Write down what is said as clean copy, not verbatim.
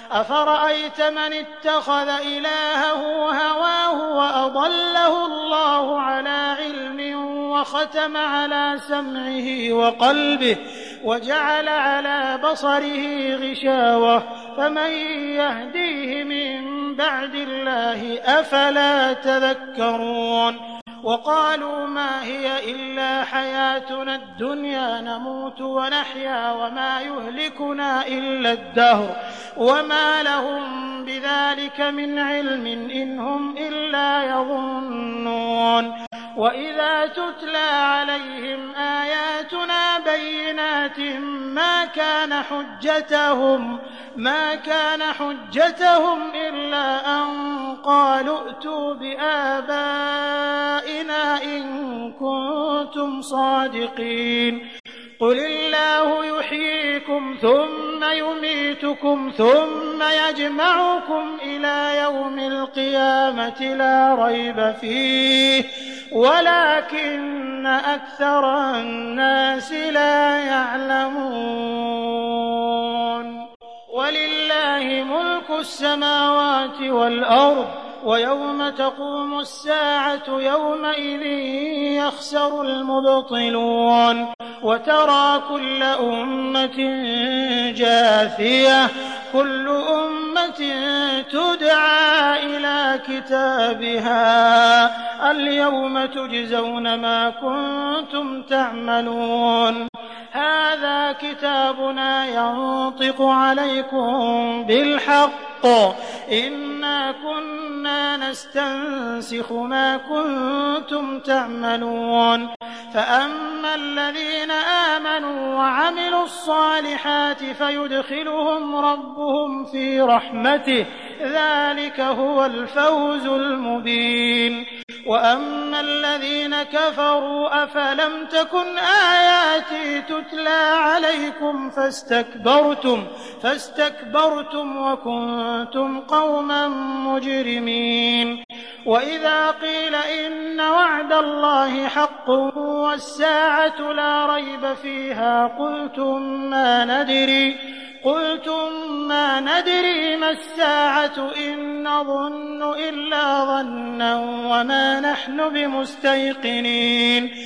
أفرأيت من اتخذ إلهه هواه وأضله الله على علم وختم على سمعه وقلبه وجعل على بصره غشاوة فمن يهديه من بعد الله أفلا تذكرون وقالوا ما هي إلا حياتنا الدنيا نموت ونحيا وما يهلكنا إلا الدهر وما لهم بذلك من علم إن هم إلا يظنون وإذا تتلى عليهم آياتنا بينات ما كان حجتهم إلا أن قالوا ائتوا بآبائنا إن كنتم صادقين قل الله يحييكم ثم يميتكم ثم يجمعكم إلى يوم القيامة لا ريب فيه ولكن أكثر الناس لا يعلمون ولله ملك السماوات والأرض ويوم تقوم الساعة يومئذ يخسر المبطلون وترى كل أمة جاثية كل أمة تدعى إلى كتابها اليوم تجزون ما كنتم تعملون هذا كتابنا ينطق عليكم بالحق إنا كنا نستنسخ ما كنتم تعملون فأما الذين آمنوا وعملوا الصالحات فيدخلهم ربهم في رحمته ذلك هو الفوز المبين وأما الذين كفروا أفلم تكن آياتي تتلى عليكم فاستكبرتم وكنتم قوما مجرمين وإذا قيل إن وعد الله حق والساعة لا ريب فيها قلتم ما ندري ما الساعة إن نظن إلا ظنا وما نحن بمستيقنين